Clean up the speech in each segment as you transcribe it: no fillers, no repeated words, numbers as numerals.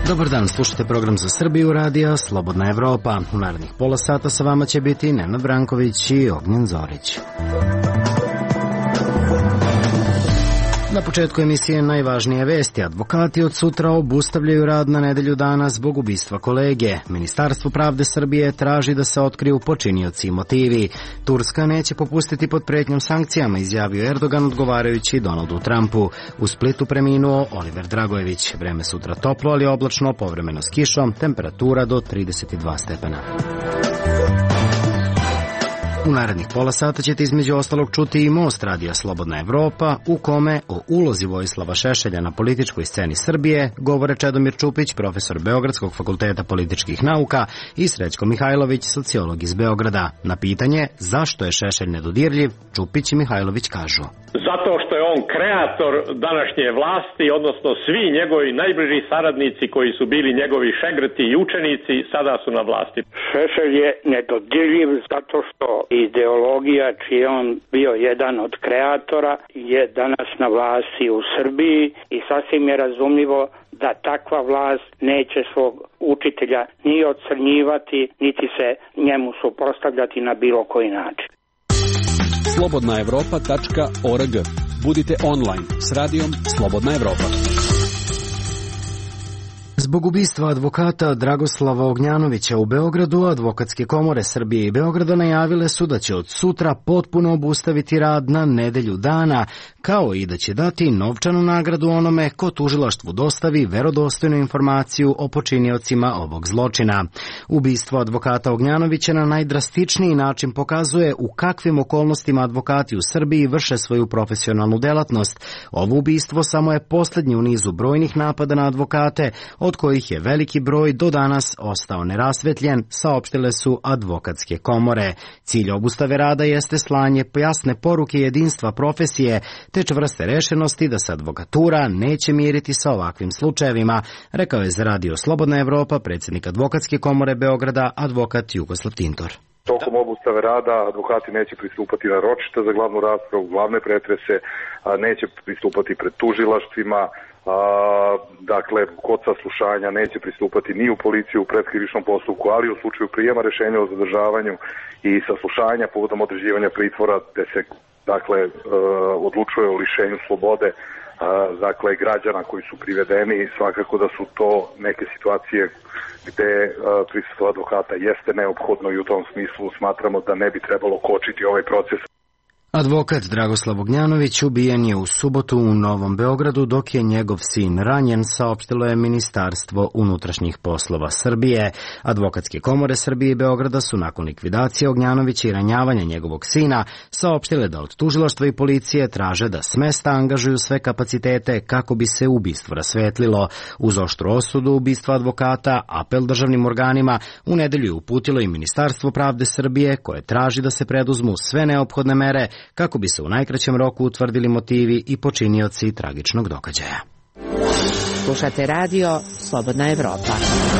Dobar dan, slušajte program za Srbiju radija Slobodna Evropa. U narednih pola sata sa vama će biti Nenad Branković i Ognjen Zorić. Na početku emisije najvažnije vesti. Advokati od sutra obustavljaju rad na nedelju dana zbog ubistva kolege. Ministarstvo pravde Srbije traži da se otkriju počinioci i motivi. Turska neće popustiti pod pretnjom sankcijama, izjavio Erdogan odgovarajući Donaldu Trumpu. U Splitu preminuo Oliver Dragojević. Vreme sutra toplo, ali oblačno, povremeno s kišom, temperatura do 32 stepena. U narednih pola sata ćete između ostalog čuti i Most radija Slobodna Evropa, u kome o ulozi Vojislava Šešelja na političkoj sceni Srbije govore Čedomir Čupić, profesor Beogradskog fakulteta političkih nauka, i Srećko Mihajlović, sociolog iz Beograda. Na pitanje zašto je Šešelj nedodirljiv, Čupić i Mihajlović kažu: zato što je on kreator današnje vlasti, odnosno svi njegovi najbliži saradnici koji su bili njegovi šegrti i učenici sada su na vlasti. Šešelj je nedodirljiv zato što ideologija čiji je on bio jedan od kreatora je danas na vlasti u Srbiji i sasvim je razumljivo da takva vlast neće svog učitelja ni ocrnjivati, niti se njemu suprotstavljati na bilo koji način. Slobodnaevropa.org. Budite online s radijom Slobodna Evropa. Zbog ubistva advokata Dragoslava Ognjanovića u Beogradu, advokatske komore Srbije i Beograda najavile su da će od sutra potpuno obustaviti rad na nedelju dana, kao i da će dati novčanu nagradu onome ko tužilaštvu dostavi verodostojnu informaciju o počiniocima ovog zločina. Ubistvo advokata Ognjanovića na najdrastičniji način pokazuje u kakvim okolnostima advokati u Srbiji vrše svoju profesionalnu delatnost. Ovo ubistvo samo je posljednji u nizu brojnih napada na advokate, od kojih je veliki broj do danas ostao nerasvetljen, saopštile su advokatske komore. Cilj obustave rada jeste slanje jasne poruke jedinstva profesije, te čvrste rešenosti da se advokatura neće miriti sa ovakvim slučajevima, rekao je za radio Slobodna Evropa predsjednik advokatske komore Beograda, advokat Jugoslav Tintor. Tokom obustave rada advokati neće pristupati na ročišta za glavnu raspravu, glavne pretrese, neće pristupati pred tužilaštvima, dakle kod saslušanja neće pristupati ni u policiju u predkrivičnom postupku, ali u slučaju prijema rešenja o zadržavanju i saslušanja povodom određivanja pritvora gde se odlučuje o lišenju slobode građana koji su privedeni. Svakako da su to neke situacije gde prisustvo advokata jeste neophodno i u tom smislu smatramo da ne bi trebalo kočiti ovaj proces. Advokat Dragoslav Ognjanović ubijen je u subotu u Novom Beogradu, dok je njegov sin ranjen, saopštilo je Ministarstvo unutrašnjih poslova Srbije. Advokatske komore Srbije i Beograda su nakon likvidacije Ognjanovića i ranjavanja njegovog sina saopštile da od tužilaštva i policije traže da s mesta angažuju sve kapacitete kako bi se ubistvo rasvetlilo. Uz oštru osudu ubistva advokata, apel državnim organima u nedelju je uputilo i Ministarstvo pravde Srbije, koje traži da se preduzmu sve neophodne mere kako bi se u najkraćem roku utvrdili motivi i počinioci tragičnog događaja. Slušate radio Slobodna Evropa.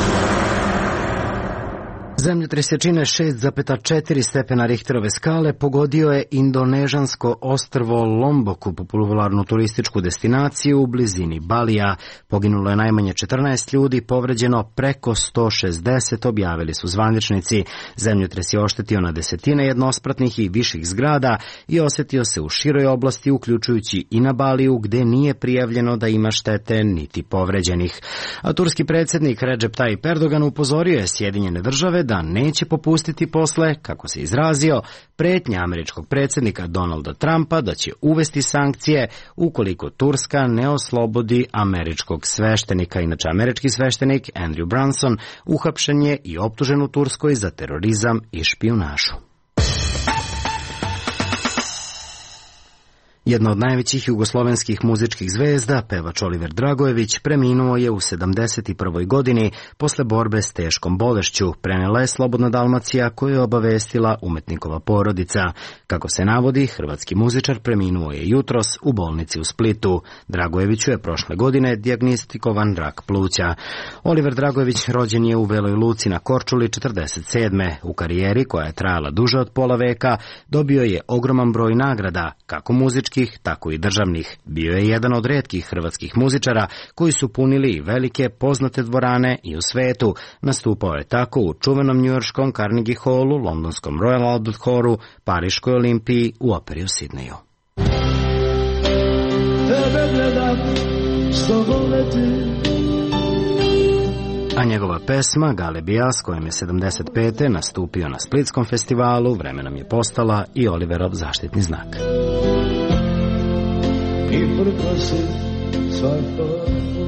Zemljotres jačine 6,4 stepena Richterove skale pogodio je indonežansko ostrvo Lombok, popularnu turističku destinaciju u blizini Balija. Poginulo je najmanje 14 ljudi, povređeno preko 160, objavili su zvaničnici. Zemljotres je oštetio na desetine jednospratnih i viših zgrada i osjetio se u široj oblasti, uključujući i na Baliju, gde nije prijavljeno da ima štete niti povređenih. A turski predsjednik Recep Tayyip Erdogan upozorio je Sjedinjene Države da neće popustiti posle, kako se izrazio, pretnja američkog predsjednika Donalda Trumpa da će uvesti sankcije ukoliko Turska ne oslobodi američkog sveštenika. Inače, američki sveštenik Andrew Brunson uhapšen je i optužen u Turskoj za terorizam i špijunažu. Jedna od najvećih jugoslovenskih muzičkih zvezda, pevač Oliver Dragojević, preminuo je u 71. godini posle borbe s teškom bolešću, prenela je Slobodna Dalmacija, koju je obavestila umetnikova porodica. Kako se navodi, hrvatski muzičar preminuo je jutros u bolnici u Splitu. Dragojeviću je prošle godine dijagnostikovan rak pluća. Oliver Dragojević rođen je u Veloj Luci na Korčuli 47. U karijeri, koja je trajala duže od pola veka, dobio je ogroman broj nagrada, kako muzički, umjetničkih, tako i državnih. Bio je jedan od retkih hrvatskih muzičara koji su punili velike poznate dvorane i u svetu. Nastupao je tako u čuvenom njujorškom Carnegie Hallu, londonskom Royal Albert Hallu, Pariškoj Olimpiji, u operi u Sidneju. Tebe gledam, što voleti. A njegova pesma Galebija, s kojom je 75. nastupio na Splitskom festivalu, vremenom je postala i Oliverov zaštitni znak. I prkosi svako.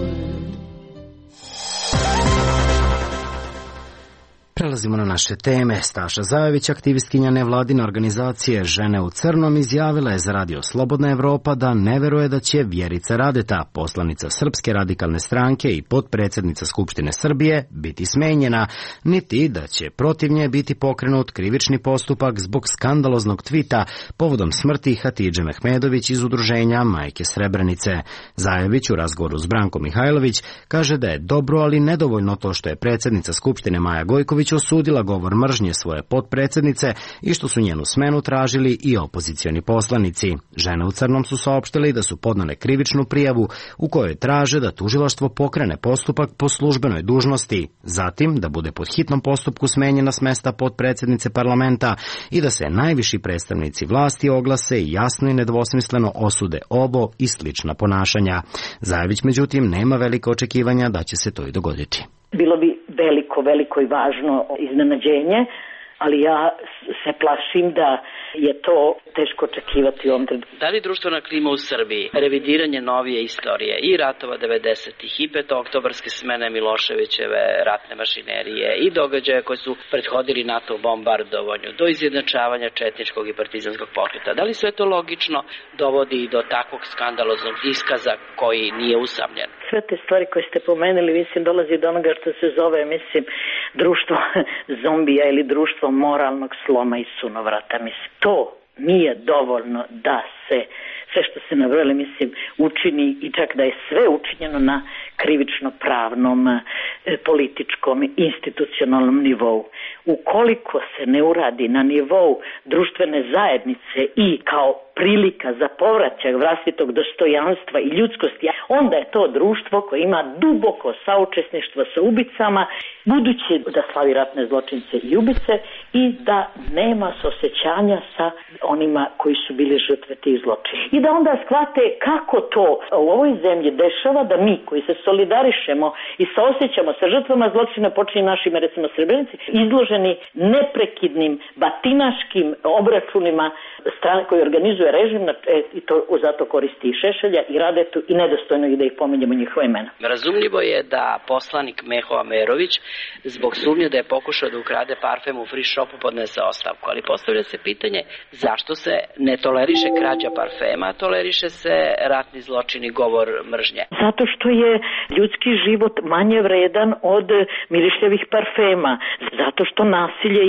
Prelazimo na naše teme. Staša Zajević, aktivistkinja nevladine organizacije Žene u crnom, izjavila je za radio Slobodna Evropa da ne veruje da će Vjerica Radeta, poslanica Srpske radikalne stranke i potpredsjednica Skupštine Srbije, biti smenjena, niti da će protiv nje biti pokrenut krivični postupak zbog skandaloznog tvita povodom smrti Hatidže Mehmedović iz udruženja Majke Srebrenice. Zajević u razgovoru s Brankom Mihajlović kaže da je dobro, ali nedovoljno to što je predsjednica Skupštine Maja Gojković osudila govor mržnje svoje potpredsjednice i što su njenu smenu tražili i opozicioni poslanici. Žene u crnom su saopštili da su podnale krivičnu prijavu u kojoj traže da tužilaštvo pokrene postupak po službenoj dužnosti, zatim da bude pod hitnom postupku smenjena s mesta potpredsjednice parlamenta i da se najviši predstavnici vlasti oglase i jasno i nedvosmisleno osude ovo i slična ponašanja. Zajević međutim nema velike očekivanja da će se to i dogoditi. Bilo bi veliko i važno iznenađenje, ali ja se plašim da je to teško očekivati u ovom trenutku. Da li društvena klima u Srbiji, revidiranje novije istorije i ratova 90-ih i petooktobarske smene Miloševićeve ratne mašinerije i događaje koji su prethodili NATO bombardovanju, do izjednačavanja četničkog i partizanskog pokreta, da li sve to logično dovodi do takvog skandaloznog iskaza koji nije usamljen? Sve te stvari koje ste pomenuli, mislim, dolazi do onoga što se zove, mislim, društvo zombija ili društvo moralnog sloma i sunovrata. Mislim, to nije dovoljno da se sve što se nabrojali, mislim, učini i čak da je sve učinjeno na krivično-pravnom, političkom, institucionalnom nivou. Ukoliko se ne uradi na nivou društvene zajednice i kao prilika za povraćaj vlastitog dostojanstva i ljudskosti, onda je to društvo koje ima duboko saučesništvo sa ubicama, budući da slavi ratne zločince i ubice i da nema saosećanja sa onima koji su bili žrtve tih zločina. I da onda shvate kako to u ovoj zemlji dešava da mi koji se solidarišemo i saosećamo sa žrtvama zločina, počinje našim, recimo, Srebrenici, izloženi neprekidnim batinaškim obračunima strane koji organizuje režim i to zato koristi i Šešelja i Radetu i nedostojno i da ih pominjemo njihova imena. Razumljivo je da poslanik Meho Amerović zbog sumnje da je pokušao da ukrade parfem u free shopu podnese ostavku, ali postavlja se pitanje zašto se ne toleriše krađa parfema, a toleriše se ratni zločin i govor mržnje. Zato što je ljudski život manje vredan od mirišljavih parfema, zato što nasilje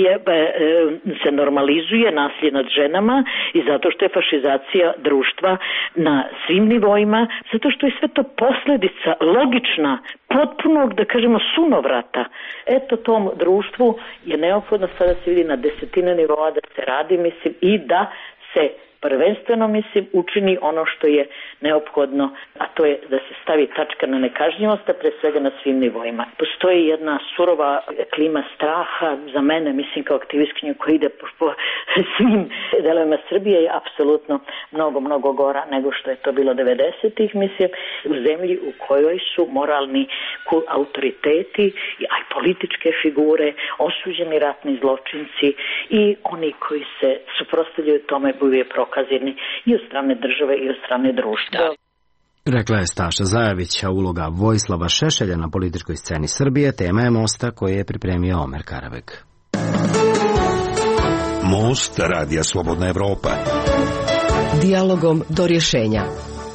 se normalizuje, nasilje nad ženama i zato što je fašizacija društva na svim nivoima, zato što je sve to posljedica logična, potpunog, da kažemo, sunovrata. Eto, tom društvu je neophodno sada se vidi na desetine nivoa da se radi, mislim, i da se prvenstveno, mislim, učini ono što je neophodno, a to je da se stavi tačka na nekažnjivost, a pre svega na svim nivoima. Postoji jedna surova klima straha za mene, mislim, kao aktivistkinju koja ide po svim delovima Srbije, je apsolutno mnogo gora nego što je to bilo 90-ih, mislim, u zemlji u kojoj su moralni autoriteti, a i političke figure, osuđeni ratni zločinci i oni koji se suprotstavljaju tome bivaju prokazani i od strane države i od strane društva. Rekla je Staša Zajević, a uloga Vojislava Šešelja na političkoj sceni Srbije tema je Mosta koji je pripremio Omer Karabek. Most Radija Slobodna Evropa. Dijalogom do rješenja.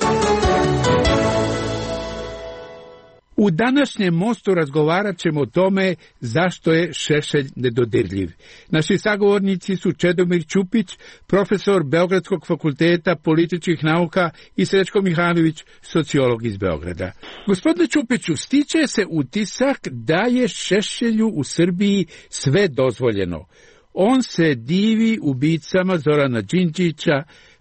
U današnjem Mostu razgovarat ćemo o tome zašto je Šešelj nedodirljiv. Naši sagovornici su Čedomir Ćupić, profesor Beogradskog fakulteta političkih nauka i Srećko Mihanović, sociolog iz Beograda. Gospodine Ćupiću, stiče se utisak da je Šešelju u Srbiji sve dozvoljeno. On se divi ubicama Zorana Đinđića,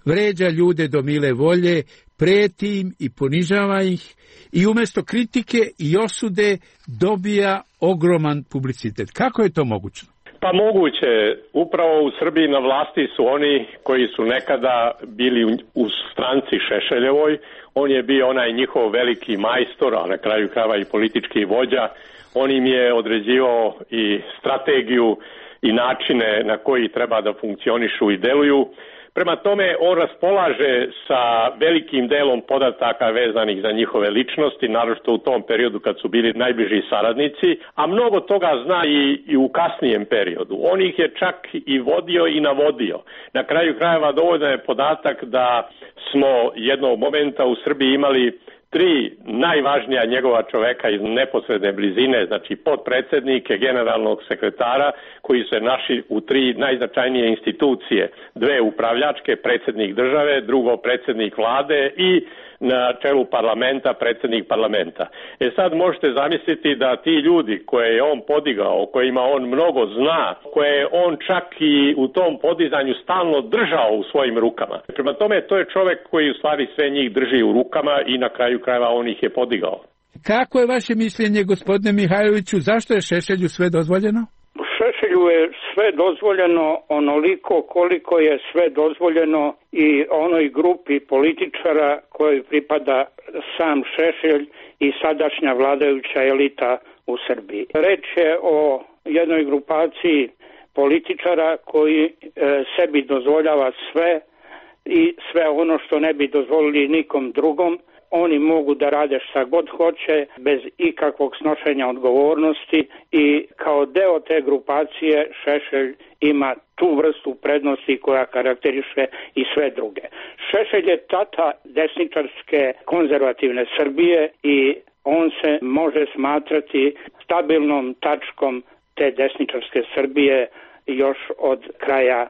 vređa ljude do mile volje, preti im i ponižava ih i umjesto kritike i osude dobija ogroman publicitet. Kako je to moguće? Pa moguće. Upravo u Srbiji na vlasti su oni koji su nekada bili u stranci Šešeljevoj. On je bio onaj njihov veliki majstor, a na kraju krajeva i politički vođa. On im je određivao i strategiju i načine na koji treba da funkcionišu i deluju. Prema tome, on raspolaže sa velikim delom podataka vezanih za njihove ličnosti, naročito u tom periodu kad su bili najbliži saradnici, a mnogo toga zna i u kasnijem periodu. On ih je čak i vodio i navodio. Na kraju krajeva dovoljno je podatak da smo jednog momenta u Srbiji imali 3 najvažnija njegova čoveka iz neposredne blizine, znači potpredsednike, generalnog sekretara, koji su našli u 3 najznačajnije institucije. 2 upravljačke, predsjednik države, drugo predsjednik vlade i na čelu parlamenta, predsjednik parlamenta. Sad možete zamisliti da ti ljudi koje je on podigao, kojima on mnogo zna, koje je on čak i u tom podizanju stalno držao u svojim rukama. Prema tome, to je čovjek koji u stvari sve njih drži u rukama i na kraju krajeva on ih je podigao. Kako je vaše mišljenje, gospodine Mihajloviću, zašto je Šešelju sve dozvoljeno? Šešelju je sve dozvoljeno onoliko koliko je sve dozvoljeno i onoj grupi političara kojoj pripada sam Šešelj i sadašnja vladajuća elita u Srbiji. Reč je o jednoj grupaciji političara koji sebi dozvoljava sve i sve ono što ne bi dozvolili nikom drugom. Oni mogu da rade šta god hoće, bez ikakvog snošenja odgovornosti i kao deo te grupacije Šešelj ima tu vrstu prednosti koja karakteriše i sve druge. Šešelj je tata desničarske konzervativne Srbije i on se može smatrati stabilnom tačkom te desničarske Srbije još od kraja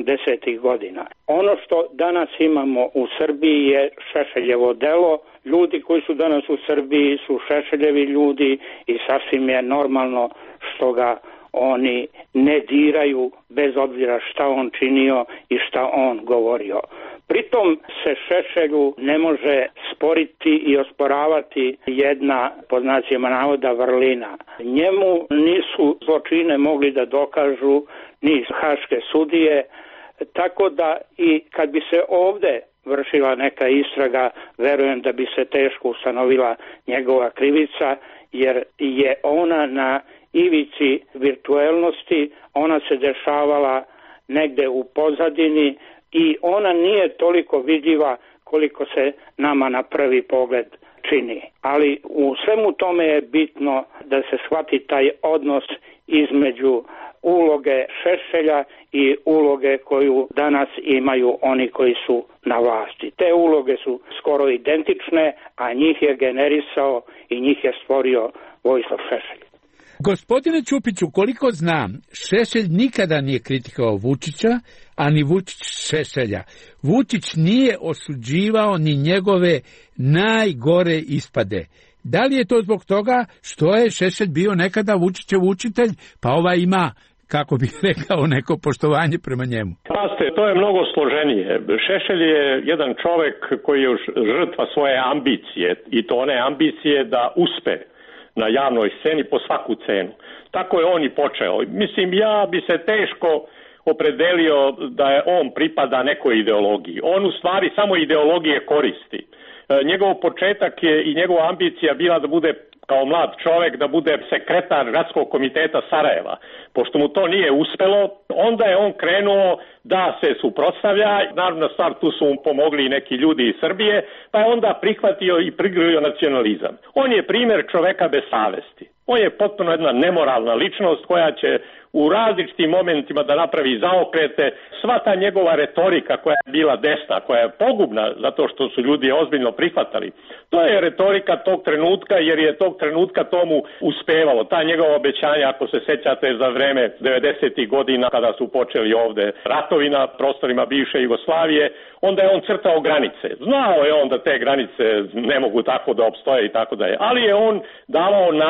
80. godina. Ono što danas imamo u Srbiji je Šešeljevo delo. Ljudi koji su danas u Srbiji su Šešeljevi ljudi i sasvim je normalno što ga oni ne diraju bez obzira šta on činio i šta on govorio. Pritom se Šešelju ne može sporiti i osporavati jedna, pod znacima navoda, vrlina. Njemu nisu zločine mogli da dokažu ni haške sudije, tako da i kad bi se ovde vršila neka istraga, verujem da bi se teško ustanovila njegova krivica, jer je ona na ivici virtuelnosti, ona se dešavala negde u pozadini i ona nije toliko vidljiva koliko se nama na prvi pogled čini. Ali u svemu tome je bitno da se shvati taj odnos između uloge Šešelja i uloge koju danas imaju oni koji su na vlasti. Te uloge su skoro identične, a njih je generisao i njih je stvorio Vojislav Šešelj. Gospodine Ćupiću, koliko znam, Šešelj nikada nije kritikovao Vučića, a ni Vučić Šešelja. Vučić nije osuđivao ni njegove najgore ispade. Da li je to zbog toga što je Šešelj bio nekada Vučićev učitelj, pa ima, kako bih rekao, neko poštovanje prema njemu? Paste, to je mnogo složenije. Šešelj je jedan čovek koji je žrtva svoje ambicije i to one ambicije da uspe na javnoj sceni po svaku cenu. Tako je on i počeo. Mislim, ja bi se teško opredelio da je on pripada nekoj ideologiji. On u stvari samo ideologije koristi. Njegov početak je i njegova ambicija bila da bude kao mlad čovek, da bude sekretar gradskog komiteta Sarajeva. Pošto mu to nije uspelo, onda je on krenuo da se suprotstavlja. Naravno, stvar tu su mu pomogli i neki ljudi iz Srbije, pa je onda prihvatio i prigrlio nacionalizam. On je primjer čoveka bez savesti. On je potpuno jedna nemoralna ličnost koja će u različitim momentima da napravi zaokrete. Sva ta njegova retorika koja je bila desna, koja je pogubna zato što su ljudi ozbiljno prihvatali, to je retorika tog trenutka, jer je tog trenutka tomu uspevalo. Ta njegova obećanja, ako se sećate za vreme 90. godina kada su počeli ovde ratovi na prostorima bivše Jugoslavije, onda je on crtao granice. Znao je on da te granice ne mogu tako da opstoje i tako dalje, ali je on davao nadu nekim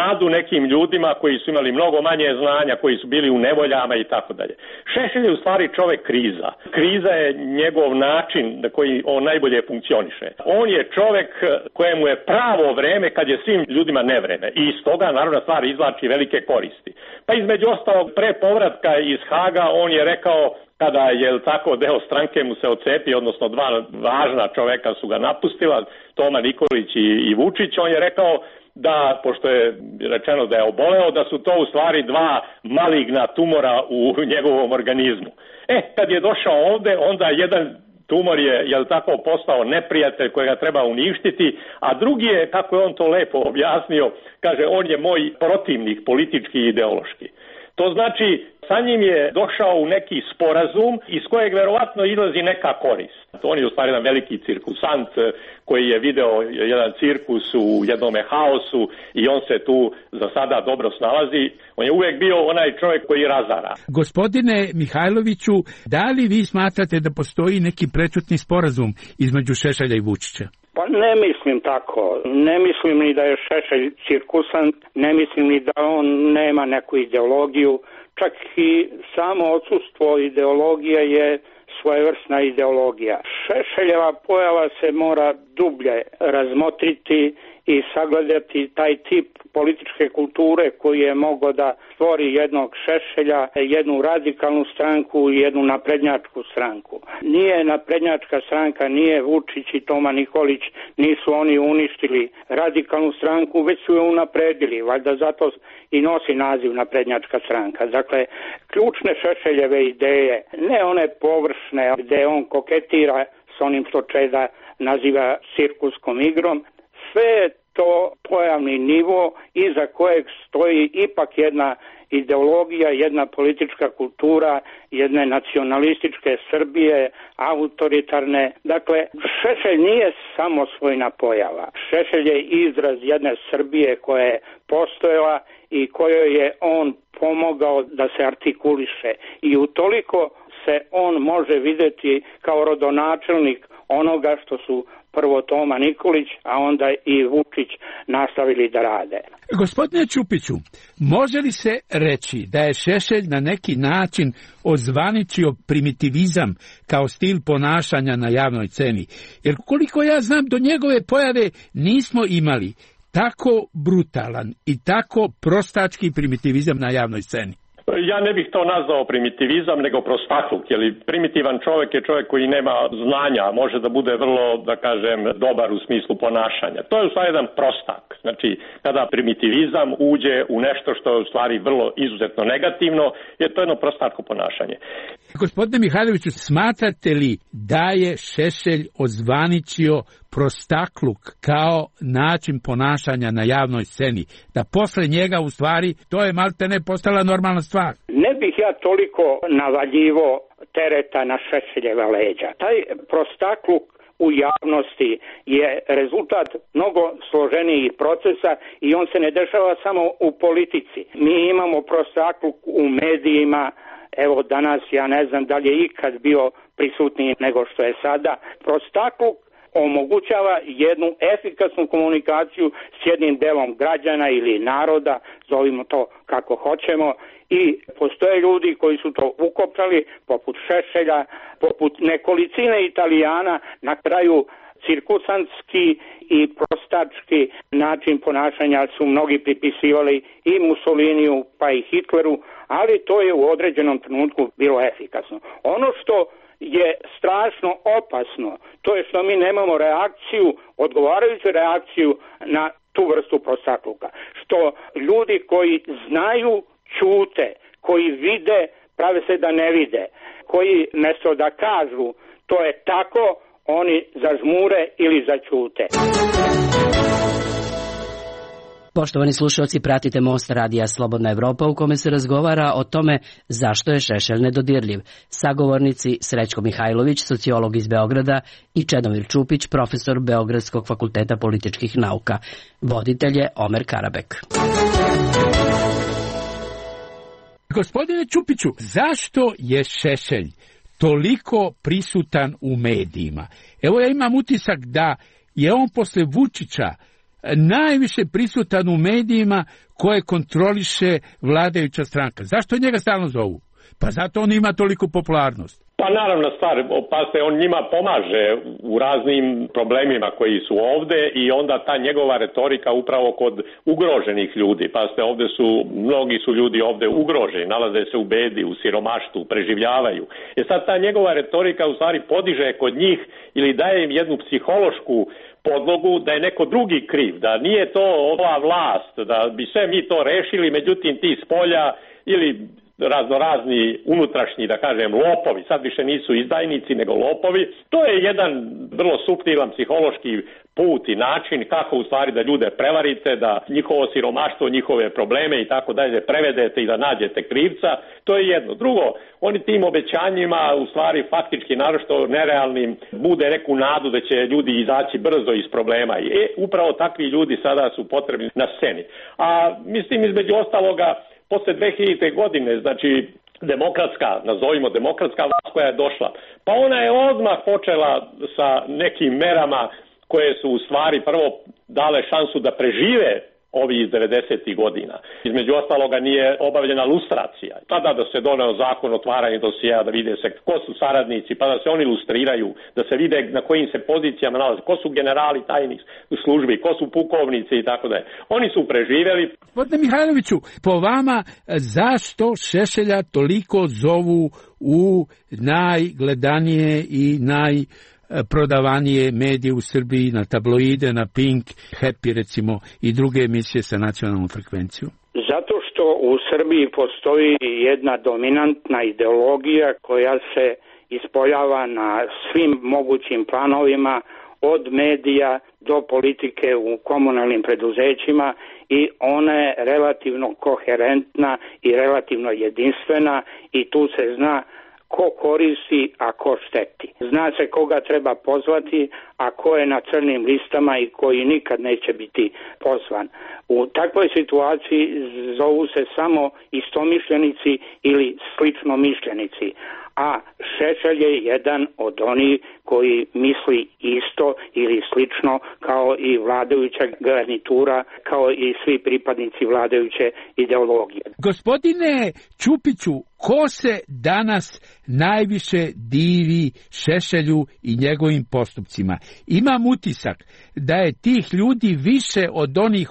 nekim ljudima koji su imali mnogo manje znanja, koji su bili u nevoljama i tako dalje. Šešelj je u stvari čovjek kriza. Kriza je njegov način na koji on najbolje funkcioniše. On je čovjek kojemu je pravo vreme kad je svim ljudima nevreme i iz toga narodna stvar izvlači velike koristi. Pa između ostalog pre povratka iz Haga on je rekao, kada je tako deo stranke mu se odcepio, odnosno dva važna čoveka su ga napustila, Toma Nikolić i Vučić, on je rekao da, pošto je rečeno da je oboleo, da su to u stvari dva maligna tumora u njegovom organizmu. Kad je došao ovde, onda jedan tumor je tako postao neprijatelj kojega treba uništiti, a drugi je, kako je on to lepo objasnio, kaže, on je moj protivnik politički i ideološki. To znači, sa njim je došao u neki sporazum iz kojeg verovatno izlazi neka korist. On je u stvari jedan veliki cirkusant koji je video jedan cirkus u jednome haosu i on se tu za sada dobro snalazi. On je uvijek bio onaj čovjek koji razara. Gospodine Mihajloviću, da li vi smatrate da postoji neki prečutni sporazum između Šešelja i Vučića? Pa ne mislim tako. Ne mislim ni da je Šešelj cirkusant, ne mislim ni da on nema neku ideologiju. Čak i samo odsustvo ideologije je svojevrsna ideologija. Šešeljeva pojava se mora dublje razmotriti i sagledati taj tip političke kulture koji je mogao da stvori jednog Šešelja, jednu radikalnu stranku i jednu naprednjačku stranku. Nije naprednjačka stranka, nije Vučić i Toma Nikolić, nisu oni uništili radikalnu stranku, već su je unapredili, valjda zato i nosi naziv naprednjačka stranka. Dakle, ključne Šešeljeve ideje, ne one površne gde on koketira s onim što Čeda naziva cirkuskom igrom, sve to pojavni nivo iza kojeg stoji ipak jedna ideologija, jedna politička kultura, jedne nacionalističke Srbije, autoritarne. Dakle, Šešelj nije samo svojna pojava. Šešelj je izraz jedne Srbije koja je postojala i kojoj je on pomogao da se artikuliše. I utoliko se on može videti kao rodonačelnik onoga što su prvo Toma Nikolić, a onda i Vučić nastavili da rade. Gospodine Ćupiću, može li se reći da je Šešelj na neki način ozvaničio primitivizam kao stil ponašanja na javnoj sceni? Jer koliko ja znam, do njegove pojave nismo imali tako brutalan i tako prostački primitivizam na javnoj sceni. Ja ne bih to nazvao primitivizam, nego prostakluk, jer primitivan čovjek je čovjek koji nema znanja, može da bude vrlo, da kažem, dobar u smislu ponašanja. To je u stvari jedan prostak. Znači, kada primitivizam uđe u nešto što je u stvari vrlo izuzetno negativno, je to jedno prostaklo ponašanje. Gospodine Mihajloviću, smatrate li da je Šešelj ozvaničio prostakluk kao način ponašanja na javnoj sceni? Da posle njega u stvari to je maltene postala normalna stvar? Ne bih ja toliko navaljivo tereta na Šešeljeva leđa. Taj prostakluk u javnosti je rezultat mnogo složenijih procesa i on se ne dešava samo u politici. Mi imamo prostakluk u medijima. Evo danas ja ne znam da li je ikad bio prisutniji nego što je sada. Prostakluk omogućava jednu efikasnu komunikaciju s jednim delom građana ili naroda, zovimo to kako hoćemo, i postoje ljudi koji su to ukopčali, poput Šešelja, poput nekolicine Italijana, na kraju cirkusantski i prostački način ponašanja su mnogi pripisivali i Mussoliniju pa i Hitleru, ali to je u određenom trenutku bilo efikasno. Ono što je strašno opasno, to je što mi nemamo reakciju, odgovarajuću reakciju na tu vrstu prostakluka. Što ljudi koji znaju ćute, koji vide, prave se da ne vide, koji mjesto da kažu to je tako, oni zažmure ili zaćute. Poštovani slušalci, pratite Most radija Slobodna Evropa u kome se razgovara o tome zašto je Šešelj nedodirljiv. Sagovornici Srećko Mihajlović, sociolog iz Beograda, i Čedomir Čupić, profesor Beogradskog fakulteta političkih nauka. Voditelj je Omer Karabek. Gospodine Čupiću, zašto je Šešelj toliko prisutan u medijima? Evo, ja imam utisak da je on posle Vučića najviše prisutan u medijima koje kontroliše vladajuća stranka. Zašto njega stalno zovu? Pa zato on ima toliku popularnost. Pa naravno stvar, pa on njima pomaže u raznim problemima koji su ovde i onda ta njegova retorika upravo kod ugroženih ljudi. Pa ovde mnogi su ljudi ovde ugroženi, nalaze se u bedi, u siromaštvu, preživljavaju. Sad ta njegova retorika u stvari podiže kod njih ili daje im jednu psihološku podlogu da je neko drugi kriv, da nije to ova vlast, da bi sve mi to rešili, međutim ti s polja ili raznorazni unutrašnji, da kažem, lopovi, sad više nisu izdajnici nego lopovi. To je jedan vrlo suptilan psihološki put i način kako u stvari da ljude prevarite, da njihovo siromaštvo, njihove probleme i tako dalje prevedete i da nađete krivca. To je jedno. Drugo, oni tim obećanjima u stvari faktički naročito nerealnim bude neku nadu da će ljudi izaći brzo iz problema. I upravo takvi ljudi sada su potrebni na sceni. A mislim između ostaloga posle 2000. godine, znači nazovimo demokratska vlast koja je došla, pa ona je odmah počela sa nekim merama koje su u stvari prvo dale šansu da prežive ovi iz 90. godina. Između ostaloga nije obavljena lustracija. Tada da se doneo zakon o otvaranju dosjea, da vide se ko su saradnici, pa da se oni lustriraju, da se vide na kojim se pozicijama nalaze, ko su generali tajnih službi, ko su pukovnici i tako dalje. Oni su preživjeli. Gospodine Mihajloviću, po vama zašto Šešelja toliko zovu u najgledanije i prodavanije medije u Srbiji, na tabloide, na Pink, Happy recimo i druge emisije sa nacionalnom frekvencijom? Zato što u Srbiji postoji jedna dominantna ideologija koja se ispoljava na svim mogućim planovima, od medija do politike u komunalnim preduzećima, i ona je relativno koherentna i relativno jedinstvena i tu se zna ko koristi, a ko šteti. Zna se koga treba pozvati, a ko je na crnim listama i koji nikad neće biti pozvan. U takvoj situaciji zovu se samo istomišljenici ili slično mišljenici, a Šešelj je jedan od onih koji misli isto ili slično kao i vladajuća garnitura, kao i svi pripadnici vladajuće ideologije. Gospodine Ćupiću, ko se danas najviše divi Šešelju i njegovim postupcima? Imam utisak da je tih ljudi više od onih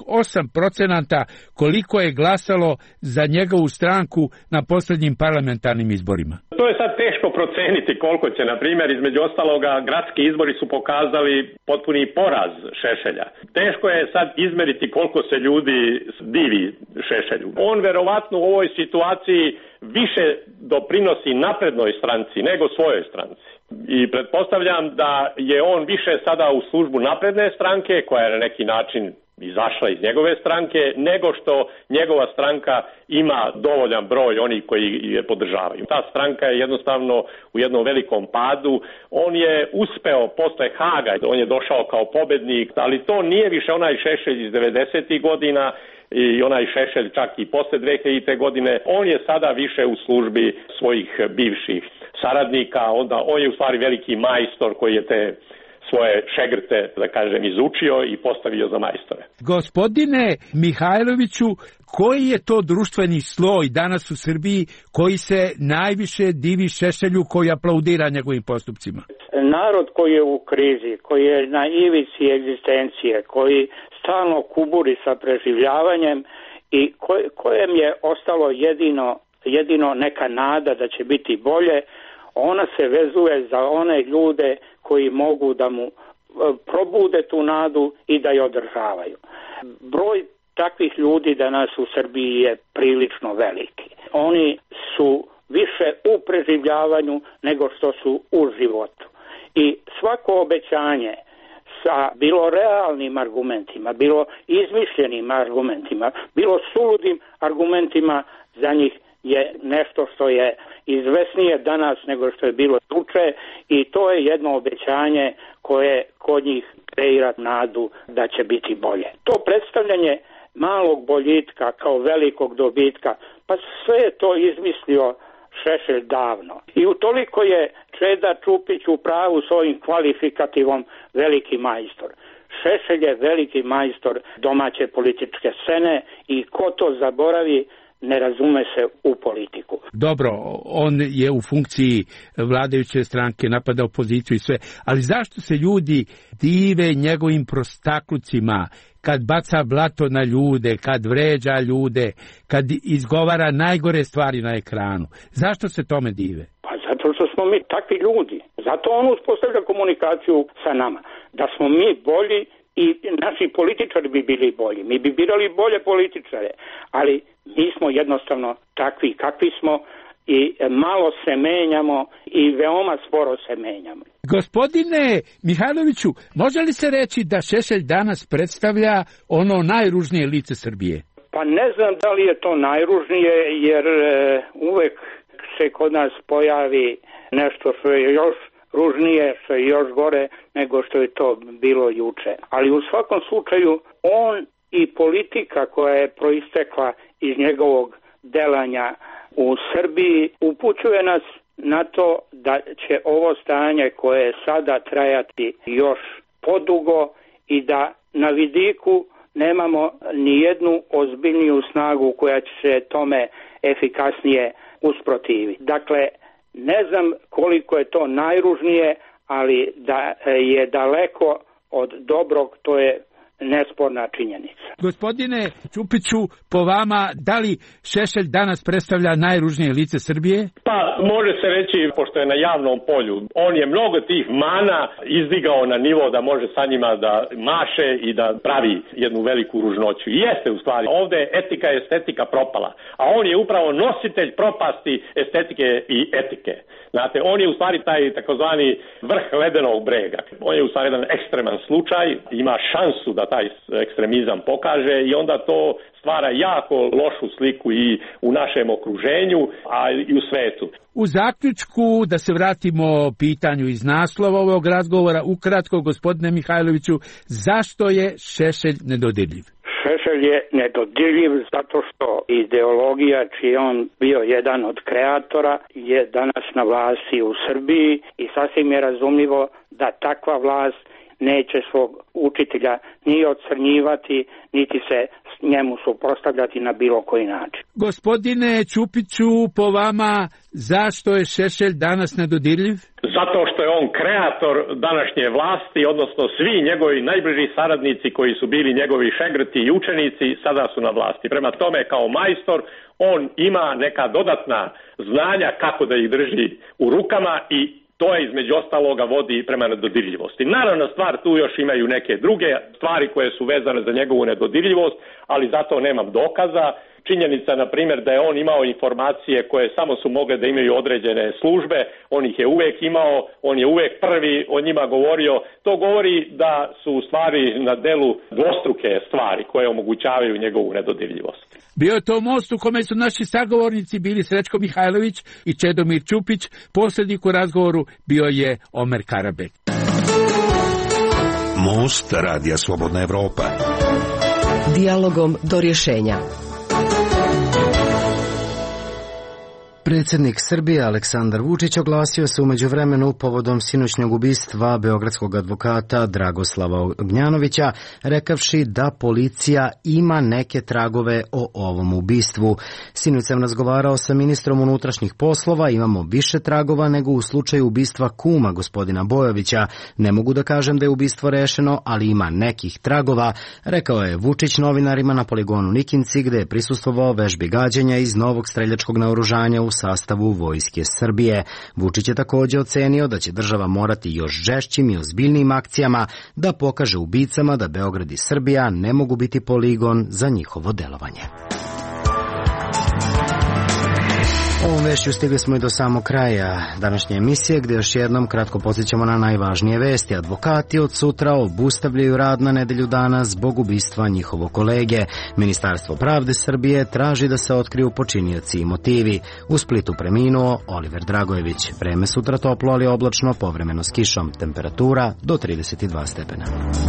8% koliko je glasalo za njegovu stranku na posljednjim parlamentarnim izborima. To je sad teško proceniti koliko će, na primjer, između ostaloga, gradski izbori su pokazali potpuni poraz Šešelja. Teško je sad izmeriti koliko se ljudi divi Šešelju. On verovatno u ovoj situaciji više doprinosi naprednoj stranci nego svojoj stranci. I pretpostavljam da je on više sada u službu napredne stranke, koja je na neki način izašla iz njegove stranke, nego što njegova stranka ima dovoljan broj onih koji je podržavaju. Ta stranka je jednostavno u jednom velikom padu. On je uspeo posle Haga, on je došao kao pobednik, ali to nije više onaj Šešelj iz 90. godina i onaj Šešelj čak i posle 2000. godine. On je sada više u službi svojih bivših saradnika, onda on je u stvari veliki majstor koji je te svoje šegrte, da kažem, izučio i postavio za majstore. Gospodine Mihajloviću, koji je to društveni sloj danas u Srbiji koji se najviše divi Šešelju, koji aplaudira njegovim postupcima? Narod koji je u krizi, koji je na ivici egzistencije, koji stalno kuburi sa preživljavanjem i kojem je ostalo jedino neka nada da će biti bolje, ona se vezuje za one ljude koji mogu da mu probude tu nadu i da je održavaju. Broj takvih ljudi danas u Srbiji je prilično veliki. Oni su više u preživljavanju nego što su u životu. I svako obećanje sa bilo realnim argumentima, bilo izmišljenim argumentima, bilo suludim argumentima, za njih je nešto što je izvesnije danas nego što je bilo juče, i to je jedno obećanje koje kod njih kreira nadu da će biti bolje. To predstavljanje malog boljitka kao velikog dobitka, pa sve je to izmislio Šešelj davno. I utoliko je Čeda Ćupić u pravu s ovim kvalifikativom veliki majstor. Šešelj je veliki majstor domaće političke scene i ko to zaboravi, ne razume se u politiku. Dobro, on je u funkciji vladajuće stranke, napada opoziciju i sve, ali zašto se ljudi dive njegovim prostaklucima, kad baca blato na ljude, kad vređa ljude, kad izgovara najgore stvari na ekranu? Zašto se tome dive? Pa zato što smo mi takvi ljudi. Zato on uspostavlja komunikaciju sa nama. Da smo mi bolji i naši političari bi bili bolji. Mi bi birali bolje političare, ali mi smo jednostavno takvi kakvi smo i malo se menjamo i veoma sporo se menjamo. Gospodine Mihajloviću, može li se reći da Šešelj danas predstavlja ono najružnije lice Srbije? Pa ne znam da li je to najružnije, jer uvek se kod nas pojavi nešto što je još ružnije, što je još gore nego što je to bilo juče. Ali u svakom slučaju on i politika koja je proistekla iz njegovog delanja u Srbiji upućuje nas na to da će ovo stanje koje sada trajati još podugo i da na vidiku nemamo ni jednu ozbiljniju snagu koja će se tome efikasnije usprotiviti. Dakle, ne znam koliko je to najružnije, ali da je daleko od dobrog, to je nesporna činjenica. Gospodine Čupiću, po vama, da li Šešelj danas predstavlja najružnije lice Srbije? Pa, može se reći, pošto je na javnom polju, on je mnogo tih mana izdigao na nivo da može sa njima da maše i da pravi jednu veliku ružnoću. I jeste u stvari. Ovde je etika i estetika propala, a on je upravo nositelj propasti estetike i etike. Znate, on je u stvari taj takozvani vrh ledenog brega. On je u stvari jedan ekstreman slučaj, ima šansu da taj ekstremizam pokaže i onda to stvara jako lošu sliku i u našem okruženju, a i u svetu. U zaključku, da se vratimo pitanju iz naslova ovog razgovora, ukratko, gospodine Mihajloviću, zašto je Šešelj nedodirljiv? Šešelj je nedodirljiv zato što ideologija čiji je on bio jedan od kreatora je danas na vlasti u Srbiji i sasvim je razumljivo da takva vlast neće svog učitelja ni ocrnjivati, niti se njemu suprotstavljati na bilo koji način. Gospodine Čupiću, po vama, zašto je Šešelj danas nedodirljiv? Zato što je on kreator današnje vlasti, odnosno svi njegovi najbliži saradnici koji su bili njegovi šegrti i učenici sada su na vlasti. Prema tome, kao majstor, on ima neka dodatna znanja kako da ih drži u rukama i to je između ostaloga vodi prema nedodirljivosti. Naravno, stvar tu još imaju neke druge stvari koje su vezane za njegovu nedodirljivost, ali zato nemam dokaza. Činjenica, na primjer, da je on imao informacije koje samo su mogle da imaju određene službe, on ih je uvek imao, on je uvek prvi o njima govorio. To govori da su u stvari na delu dvostruke stvari koje omogućavaju njegovu nedodirljivost. Bio je to most u kome su naši sagovornici bili Srećko Mihajlović i Čedomir Čupić. Poslednik u razgovoru bio je Omer Karabek. Most Radija Slobodna Evropa. Dijalogom do rješenja. Predsjednik Srbije Aleksandar Vučić oglasio se u međuvremenu povodom sinoćnjeg ubistva beogradskog advokata Dragoslava Ognjanovića, rekavši da policija ima neke tragove o ovom ubistvu. Sinoć sam razgovarao sa ministrom unutrašnjih poslova, imamo više tragova nego u slučaju ubistva kuma gospodina Bojovića. Ne mogu da kažem da je ubistvo rešeno, ali ima nekih tragova, rekao je Vučić novinarima na poligonu Nikinci, gde je prisustvovao vežbi gađanja iz novog streljačkog naoružanja u sastavu Vojske Srbije. Vučić je također ocenio da će država morati još žešćim i ozbiljnijim akcijama da pokaže ubicama da Beograd i Srbija ne mogu biti poligon za njihovo delovanje. Ovom vešću stigli smo i do samog kraja današnje emisije, gdje još jednom kratko podsjećamo na najvažnije vesti. Advokati od sutra obustavljaju rad na nedelju dana zbog ubistva njihovog kolege. Ministarstvo pravde Srbije traži da se otkriju počinioci i motivi. U Splitu preminuo Oliver Dragojević. Vreme sutra toplo, ali oblačno, povremeno s kišom. Temperatura do 32 stepena.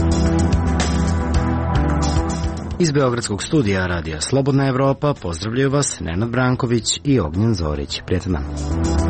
Iz Beogradskog studija Radija Slobodna Evropa pozdravljaju vas Nenad Branković i Ognjen Zorić. Prijatan dan.